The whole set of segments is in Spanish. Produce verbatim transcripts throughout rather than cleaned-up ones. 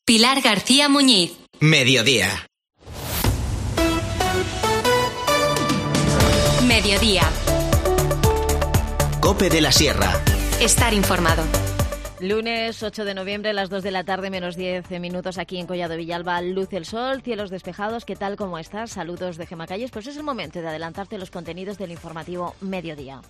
Pilar García Muñiz. Mediodía. Mediodía. COPE de la Sierra. Estar informado. Lunes ocho de noviembre, a las dos de la tarde, menos diez minutos, aquí en Collado Villalba. Luce el sol, cielos despejados. ¿Qué tal? ¿Cómo estás? Saludos de Gemma Calles. Pues es el momento de adelantarte los contenidos del informativo Mediodía.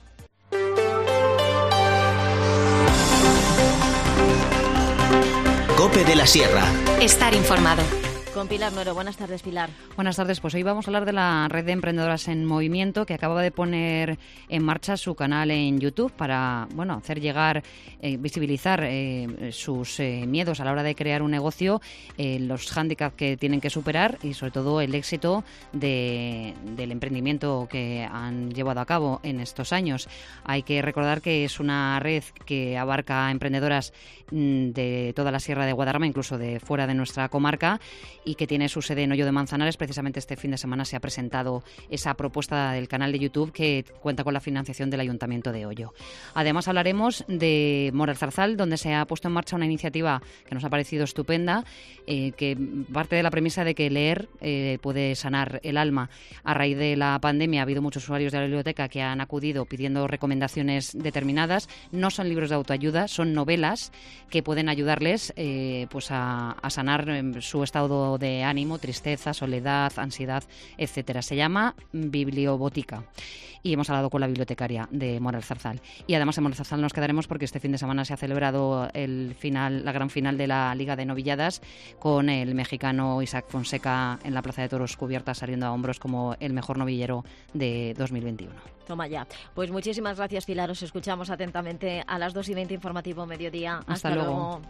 COPE de la Sierra. Estar informado. Con Pilar Nuero. Buenas tardes, Pilar. Buenas tardes. Pues hoy vamos a hablar de la Red de Emprendedoras en Movimiento, que acaba de poner en marcha su canal en YouTube para, bueno, hacer llegar, eh, visibilizar eh, sus eh, miedos a la hora de crear un negocio, eh, los hándicaps que tienen que superar y, sobre todo, el éxito de, del emprendimiento que han llevado a cabo en estos años. Hay que recordar que es una red que abarca a emprendedoras mmm, de toda la Sierra de Guadarrama, incluso de fuera de nuestra comarca, y que tiene su sede en Hoyo de Manzanares. Precisamente este fin de semana se ha presentado esa propuesta del canal de YouTube que cuenta con la financiación del Ayuntamiento de Hoyo. Además hablaremos de Mora el Zarzal, donde se ha puesto en marcha una iniciativa que nos ha parecido estupenda, eh, que parte de la premisa de que leer eh, puede sanar el alma. A raíz de la pandemia ha habido muchos usuarios de la biblioteca que han acudido pidiendo recomendaciones determinadas. No son libros de autoayuda, son novelas que pueden ayudarles eh, pues a, a sanar eh, su estado de ánimo, tristeza, soledad, ansiedad, etcétera. Se llama Bibliobotica. Y hemos hablado con la bibliotecaria de Mora el Zarzal. Y además en Mora el Zarzal nos quedaremos porque este fin de semana se ha celebrado el final, la gran final de la Liga de Novilladas, con el mexicano Isaac Fonseca en la Plaza de Toros cubierta, saliendo a hombros como el mejor novillero de dos mil veintiuno. Toma ya. Pues muchísimas gracias, Pilar. Os escuchamos atentamente a las dos y veinte, informativo Mediodía. Hasta, Hasta luego. luego.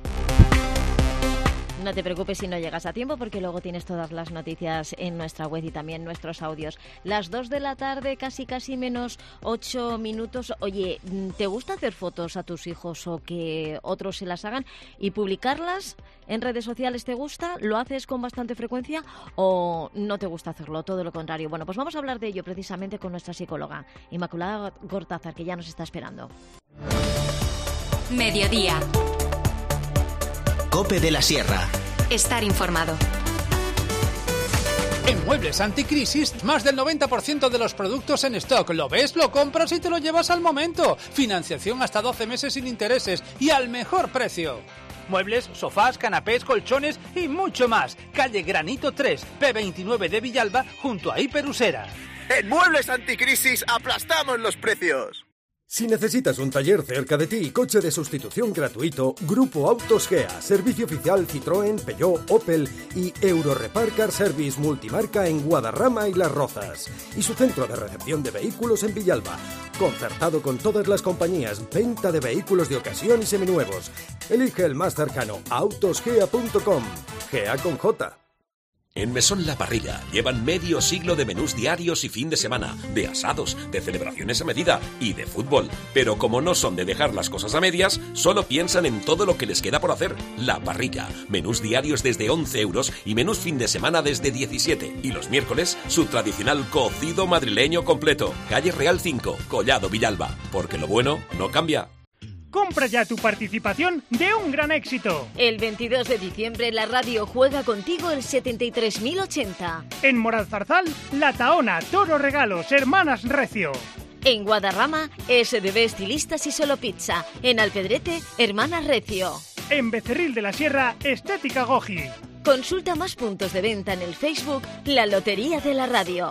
No te preocupes si no llegas a tiempo, porque luego tienes todas las noticias en nuestra web y también nuestros audios. Las dos de la tarde, casi casi menos ocho minutos. Oye, ¿te gusta hacer fotos a tus hijos o que otros se las hagan y publicarlas en redes sociales? ¿Te gusta? ¿Lo haces con bastante frecuencia o no te gusta hacerlo? Todo lo contrario. Bueno, pues vamos a hablar de ello precisamente con nuestra psicóloga, Inmaculada Gortázar, que ya nos está esperando. Mediodía. COPE de la Sierra. Estar informado. En Muebles Anticrisis, más del noventa por ciento de los productos en stock. ¿Lo ves? Lo compras y te lo llevas al momento. Financiación hasta doce meses sin intereses y al mejor precio. Muebles, sofás, canapés, colchones y mucho más. Calle Granito tres, P veintinueve de Villalba, junto a Hiperusera. En Muebles Anticrisis aplastamos los precios. Si necesitas un taller cerca de ti y coche de sustitución gratuito, Grupo Autos Gea, servicio oficial Citroën, Peugeot, Opel y Eurorepar Car Service multimarca en Guadarrama y Las Rozas. Y su centro de recepción de vehículos en Villalba, concertado con todas las compañías, venta de vehículos de ocasión y seminuevos. Elige el más cercano, autosgea punto com, Gea con J. En Mesón La Parrilla llevan medio siglo de menús diarios y fin de semana, de asados, de celebraciones a medida y de fútbol. Pero como no son de dejar las cosas a medias, solo piensan en todo lo que les queda por hacer. La Parrilla, menús diarios desde once euros y menús fin de semana desde diecisiete. Y los miércoles, su tradicional cocido madrileño completo. Calle Real cinco, Collado Villalba. Porque lo bueno no cambia. Compra ya tu participación de un gran éxito. El veintidós de diciembre la radio juega contigo el setenta y tres mil ochenta. En Mora el Zarzal, La Tahona, Toro Regalos, Hermanas Recio. En Guadarrama, S D B Estilistas y Solo Pizza. En Alpedrete, Hermanas Recio. En Becerril de la Sierra, Estética Goji. Consulta más puntos de venta en el Facebook La Lotería de la Radio.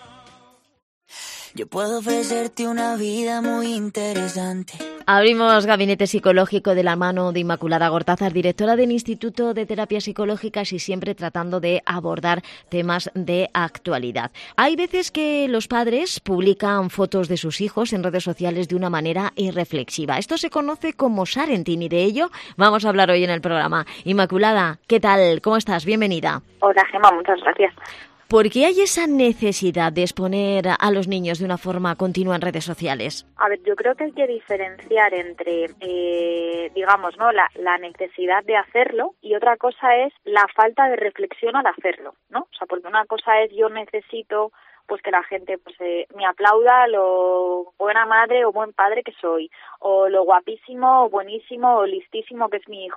Yo puedo ofrecerte una vida muy interesante. Abrimos gabinete psicológico de la mano de Inmaculada Gortázar, directora del Instituto de Terapias Psicológicas, y siempre tratando de abordar temas de actualidad. Hay veces que los padres publican fotos de sus hijos en redes sociales de una manera irreflexiva. Esto se conoce como sharenting y de ello vamos a hablar hoy en el programa. Inmaculada, ¿qué tal? ¿Cómo estás? Bienvenida. Hola, Gemma, muchas gracias. ¿Por qué hay esa necesidad de exponer a los niños de una forma continua en redes sociales? A ver, yo creo que hay que diferenciar entre, eh, digamos, ¿no? La, la necesidad de hacerlo y otra cosa es la falta de reflexión al hacerlo, ¿no? O sea, porque una cosa es yo necesito pues que la gente pues eh, me aplauda lo buena madre o buen padre que soy, o lo guapísimo o buenísimo o listísimo que es mi hijo.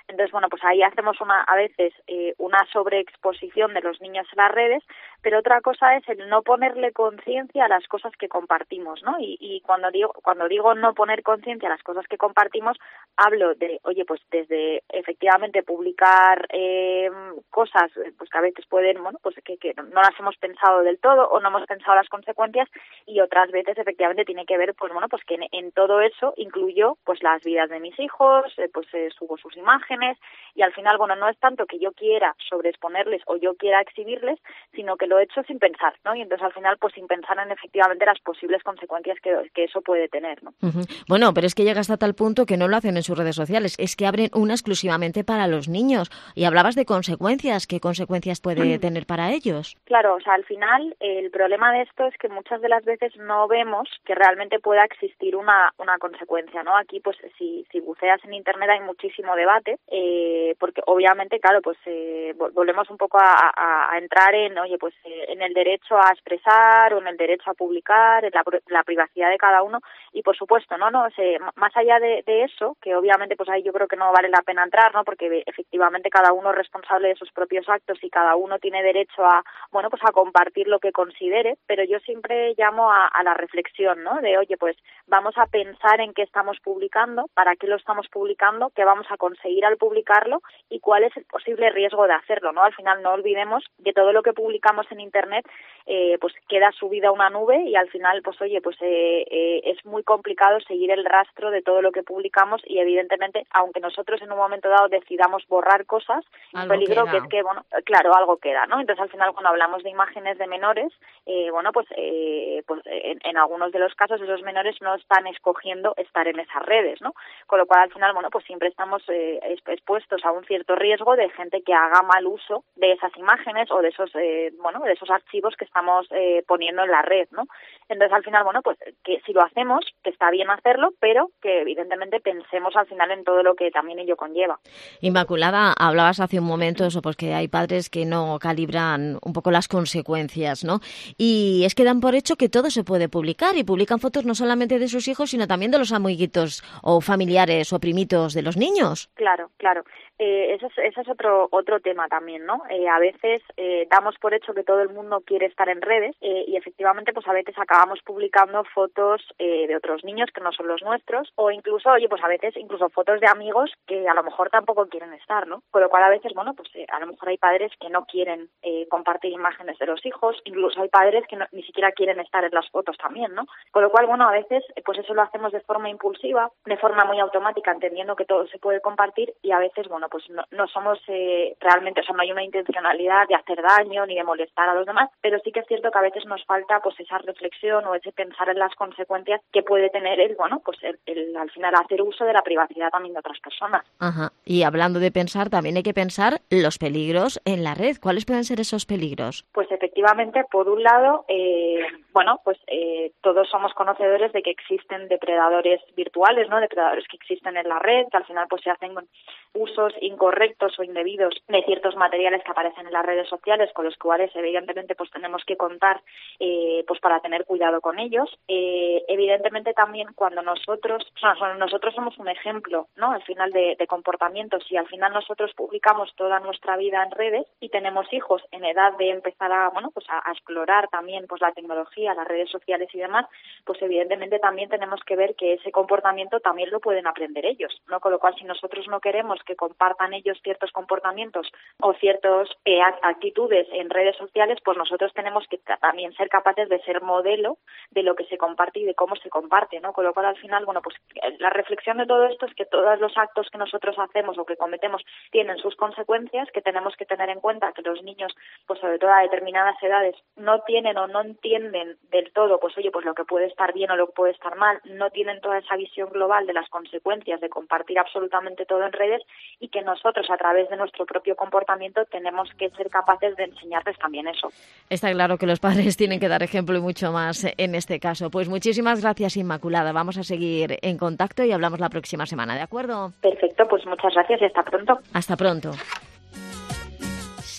Entonces, bueno, pues ahí hacemos una a veces eh, una sobreexposición de los niños en las redes, pero otra cosa es el no ponerle conciencia a las cosas que compartimos, ¿no? Y, y cuando digo cuando digo no poner conciencia a las cosas que compartimos, hablo de, oye, pues desde efectivamente publicar eh, cosas pues que a veces pueden, bueno, pues que, que no las hemos pensado del todo o no hemos pensado las consecuencias, y otras veces efectivamente tiene que ver, pues bueno, pues que en, en todo eso incluyo pues las vidas de mis hijos, eh, pues eh, subo sus imágenes, y al final, bueno, no es tanto que yo quiera sobreexponerles o yo quiera exhibirles, sino que lo he hecho sin pensar, ¿no? Y entonces al final, pues sin pensar en efectivamente las posibles consecuencias que, que eso puede tener, ¿no? Uh-huh. Bueno, pero es que llega hasta tal punto que no lo hacen en sus redes sociales, es que abren una exclusivamente para los niños. Y hablabas de consecuencias, ¿qué consecuencias puede tener para ellos? Claro, o sea, al final el problema de esto es que muchas de las veces no vemos que realmente pueda existir una una consecuencia, ¿no? Aquí, pues si, si buceas en Internet hay muchísimo debate, eh, porque obviamente, claro, pues eh, volvemos un poco a, a, a entrar en, oye, pues eh, en el derecho a expresar o en el derecho a publicar, en la, la privacidad de cada uno, y por supuesto, no, no, o sea, más allá de, de eso, que obviamente pues ahí yo creo que no vale la pena entrar, ¿no? Porque efectivamente cada uno es responsable de sus propios actos y cada uno tiene derecho a, bueno, pues a compartir lo que considere, pero yo siempre llamo a, a la reflexión, ¿no? De, oye, pues vamos a pensar en qué estamos publicando, para qué lo estamos publicando, qué vamos a conseguir al publicarlo y cuál es el posible riesgo de hacerlo, ¿no? Al final no olvidemos que todo lo que publicamos en Internet eh, pues queda subido a una nube y al final, pues oye, pues eh, eh, es muy complicado seguir el rastro de todo lo que publicamos y evidentemente, aunque nosotros en un momento dado decidamos borrar cosas, el peligro que es que, bueno, claro, algo queda, ¿no? Entonces al final cuando hablamos de imágenes de menores, eh, bueno, pues, eh, pues en, en algunos de los casos esos menores no están escogiendo estar en esas redes, ¿no? Con lo cual al final, bueno, pues siempre estamos eh, expuestos a un cierto riesgo de gente que haga mal uso de esas imágenes o de esos, eh, bueno, de esos archivos que estamos eh, poniendo en la red, ¿no? Entonces al final, bueno, pues que si lo hacemos, que está bien hacerlo, pero que evidentemente pensemos al final en todo lo que también ello conlleva. Inmaculada, hablabas hace un momento eso, pues que hay padres que no calibran un poco las consecuencias, ¿no? Y es que dan por hecho que todo se puede publicar y publican fotos no solamente de sus hijos, sino también de los amiguitos o familiares o primitos de los niños. Claro, claro. Eh, ese es, ese es otro otro tema también, ¿no? Eh, a veces eh, damos por hecho que todo el mundo quiere estar en redes eh, y efectivamente pues a veces acabamos publicando fotos eh, de otros niños que no son los nuestros o incluso, oye, pues a veces incluso fotos de amigos que a lo mejor tampoco quieren estar, ¿no? Con lo cual a veces, bueno, pues eh, a lo mejor hay padres que no quieren eh, compartir imágenes de los hijos, incluso hay padres que no, ni siquiera quieren estar en las fotos también, ¿no? Con lo cual, bueno, a veces pues eso lo hacemos de forma impulsiva, de forma muy automática, entendiendo que todo se puede compartir y a veces, bueno, pues no, no somos eh, realmente, o sea, no hay una intencionalidad de hacer daño ni de molestar a los demás, pero sí que es cierto que a veces nos falta pues esa reflexión o ese pensar en las consecuencias que puede tener el, bueno, pues el, el al final hacer uso de la privacidad también de otras personas. Ajá. Y hablando de pensar, también hay que pensar los peligros en la red. ¿Cuáles pueden ser esos peligros? Pues efectivamente, por un lado, eh, bueno, pues eh, todos somos conocedores de que existen depredadores virtuales, ¿no? Depredadores que existen en la red, que al final pues se hacen usos incorrectos o indebidos de ciertos materiales que aparecen en las redes sociales, con los cuales evidentemente pues tenemos que contar eh, pues para tener cuidado con ellos. Eh, evidentemente también cuando nosotros, o sea, nosotros somos un ejemplo, ¿no? Al final de, de comportamientos, y al final nosotros publicamos toda nuestra vida en redes y tenemos hijos en edad de empezar a, bueno, pues a, a explorar también pues la tecnología, las redes sociales y demás, pues evidentemente también tenemos que ver que ese comportamiento también lo pueden aprender ellos, ¿no? Con lo cual, si nosotros no queremos que compartan ellos ciertos comportamientos o ciertas eh, actitudes en redes sociales, pues nosotros tenemos que también ser capaces de ser modelo de lo que se comparte y de cómo se comparte, ¿no? Con lo cual, al final, bueno, pues la reflexión de todo esto es que todos los actos que nosotros hacemos o que cometemos tienen sus consecuencias, que tenemos que tener en cuenta que los niños, pues sobre todo a determinadas edades, no tienen o no entienden del todo, pues oye, pues lo que puede estar bien o lo que puede estar mal, no tienen toda esa visión global de las consecuencias de compartir absolutamente todo en redes, y que nosotros a través de nuestro propio comportamiento tenemos que ser capaces de enseñarles también eso. Está claro que los padres tienen que dar ejemplo y mucho más en este caso. Pues muchísimas gracias, Inmaculada. Vamos a seguir en contacto y hablamos la próxima semana, ¿de acuerdo? Perfecto, pues muchas gracias y hasta pronto. Hasta pronto.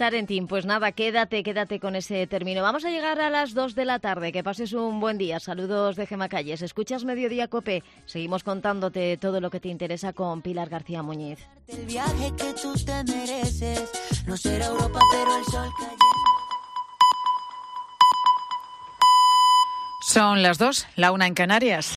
Pensar en ti. Pues nada, quédate, quédate con ese término. Vamos a llegar a las dos de la tarde. Que pases un buen día. Saludos de Gemma Calles. Escuchas Mediodía Cope. Seguimos contándote todo lo que te interesa con Pilar García Muñiz. El viaje que tú te mereces, no será Europa, pero el sol cayendo. Son las dos, la una en Canarias.